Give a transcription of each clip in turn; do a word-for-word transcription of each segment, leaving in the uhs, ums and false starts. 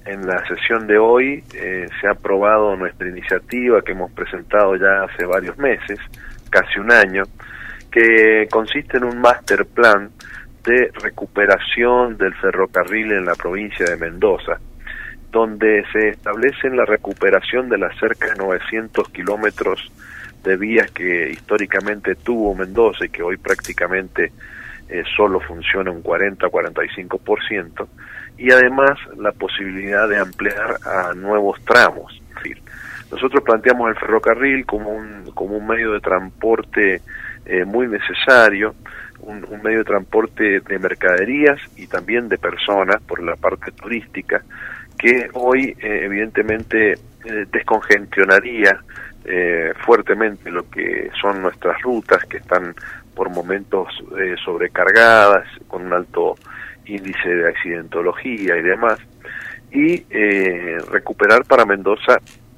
en la sesión de hoy eh, se ha aprobado nuestra iniciativa que hemos presentado ya hace varios meses, casi un año, que consiste en un master plan de recuperación del ferrocarril en la provincia de Mendoza, donde se establece la recuperación de las cerca de novecientos kilómetros de vías que históricamente tuvo Mendoza y que hoy prácticamente eh, solo funciona un cuarenta a cuarenta y cinco por ciento, y además la posibilidad de ampliar a nuevos tramos. Nosotros planteamos el ferrocarril como un, como un medio de transporte eh, muy necesario, un, un medio de transporte de mercaderías y también de personas por la parte turística, que hoy eh, evidentemente eh, descongestionaría eh, fuertemente lo que son nuestras rutas, que están por momentos eh, sobrecargadas, con un alto índice de accidentología y demás, y eh, recuperar para Mendoza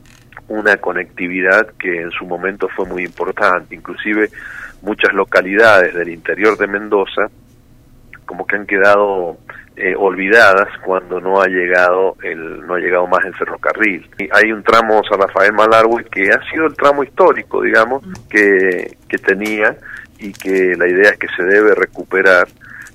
una conectividad que en su momento fue muy importante. Inclusive muchas localidades del interior de Mendoza como que han quedado eh, olvidadas cuando no ha llegado el no ha llegado más el ferrocarril. Y hay un tramo San Rafael Malargüe que ha sido el tramo histórico, digamos, que, que tenía, y que la idea es que se debe recuperar,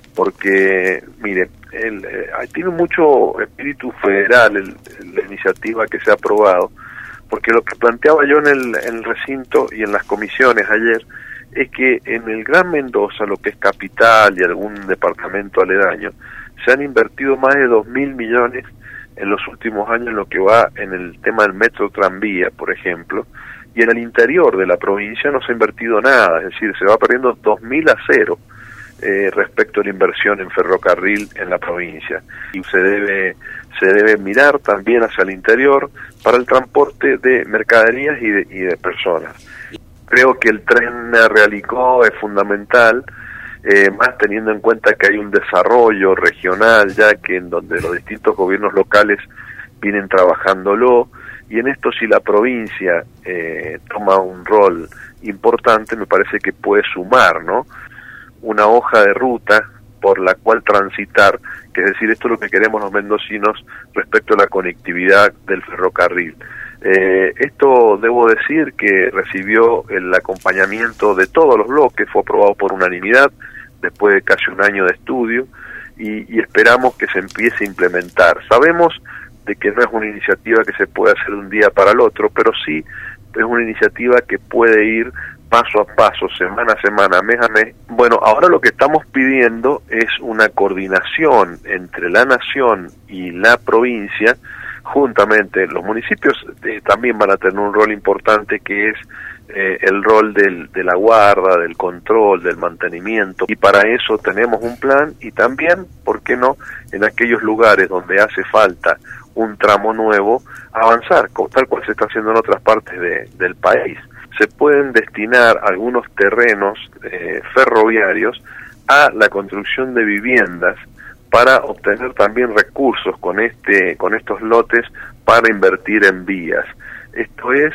porque, mire, el, eh, tiene mucho espíritu federal el, la iniciativa que se ha aprobado, porque lo que planteaba yo en el, en el recinto y en las comisiones ayer es que en el Gran Mendoza, lo que es capital y algún departamento aledaño, se han invertido más de dos mil millones en los últimos años en lo que va en el tema del metro tranvía, por ejemplo, y en el interior de la provincia no se ha invertido nada, es decir, se va perdiendo dos mil a cero eh, respecto a la inversión en ferrocarril en la provincia, y se debe se debe mirar también hacia el interior para el transporte de mercaderías y de, y de personas. Creo que el tren Realicó es fundamental, eh, más teniendo en cuenta que hay un desarrollo regional ya que en donde los distintos gobiernos locales vienen trabajándolo, y en esto si la provincia eh, toma un rol importante, me parece que puede sumar, ¿no?, una hoja de ruta por la cual transitar, que es decir, esto es lo que queremos los mendocinos respecto a la conectividad del ferrocarril. Eh, esto debo decir que recibió el acompañamiento de todos los bloques, fue aprobado por unanimidad después de casi un año de estudio, y, y esperamos que se empiece a implementar. Sabemos de que no es una iniciativa que se puede hacer de un día para el otro, pero sí es una iniciativa que puede ir paso a paso, semana a semana, mes a mes. Bueno, ahora lo que estamos pidiendo es una coordinación entre la nación y la provincia. Juntamente los municipios eh, también van a tener un rol importante, que es eh, el rol del, de la guarda, del control, del mantenimiento, y para eso tenemos un plan, y también, ¿por qué no?, en aquellos lugares donde hace falta un tramo nuevo, avanzar, tal cual se está haciendo en otras partes de, del país. Se pueden destinar algunos terrenos eh, ferroviarios a la construcción de viviendas para obtener también recursos con este con estos lotes para invertir en vías. Esto es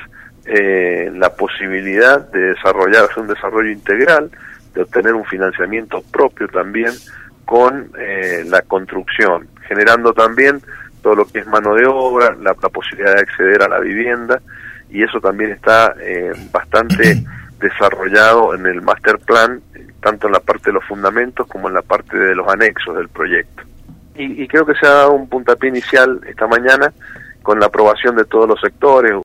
eh, la posibilidad de desarrollar un desarrollo integral, de obtener un financiamiento propio también con eh, la construcción, generando también todo lo que es mano de obra, la, la posibilidad de acceder a la vivienda, y eso también está eh, bastante desarrollado en el master plan, tanto en la parte de los fundamentos como en la parte de los anexos del proyecto. Y, y creo que se ha dado un puntapié inicial esta mañana con la aprobación de todos los sectores.